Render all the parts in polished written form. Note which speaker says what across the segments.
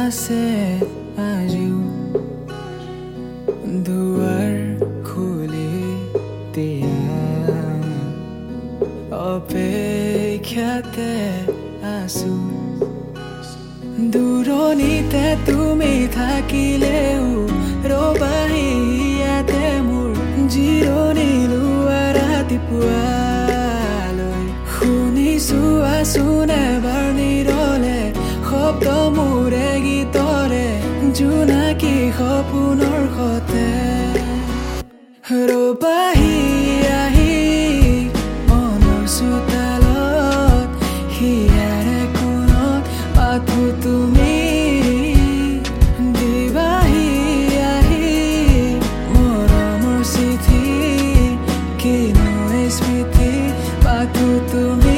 Speaker 1: আছে আজিও দুৱাৰ খুলি দিয়া অপেক্ষাতে আছো দূৰণিতে তুমি থাকিলেও ৰবাহি ইয়াতে মোৰ জিৰণি লোৱা ৰাতিপুৱালৈ শুনিছো আছোন এবাৰ নিৰলে শব্দ মোৰে গীতৰে জোনাকী সপোনৰ সতে ৰবাহি আহি মনৰ চোতালত হিয়াৰে কোণত মাথো তুমি দিবাহি আহি মৰমৰ চিঠি কিনো এই স্মৃতি মাথো তুমি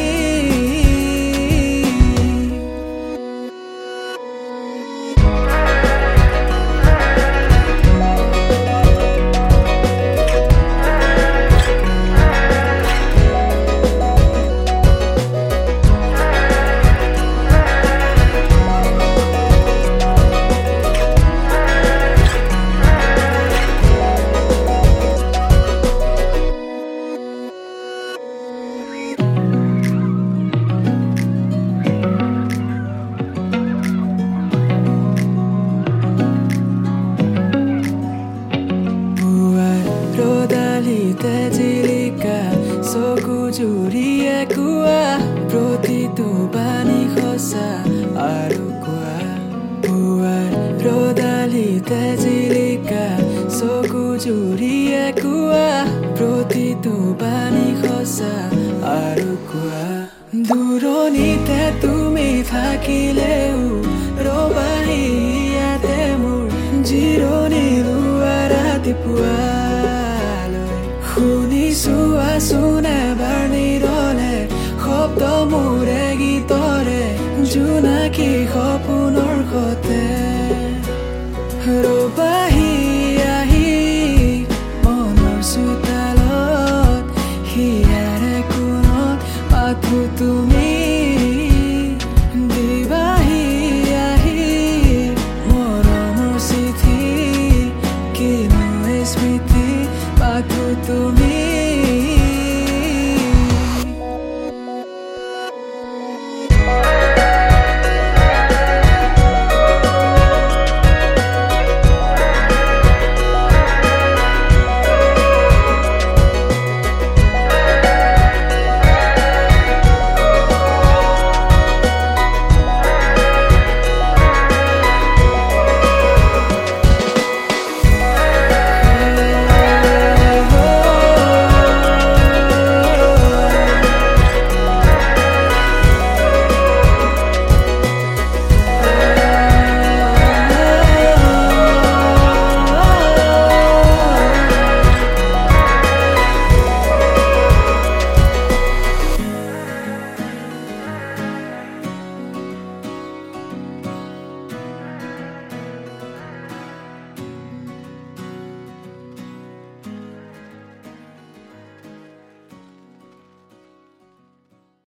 Speaker 1: ৰদালিতে জিলিকা চকু জুৰিয়ে কোৱা প্ৰতিটো বাণী সঁচা আৰু কোৱা পুৱাৰ ৰদালিতে জিলিকা চকু জুৰিয়ে কোৱা প্ৰতিটো বাণী সঁচা আৰু কোৱা দূৰণিতে তুমি থাকিলেও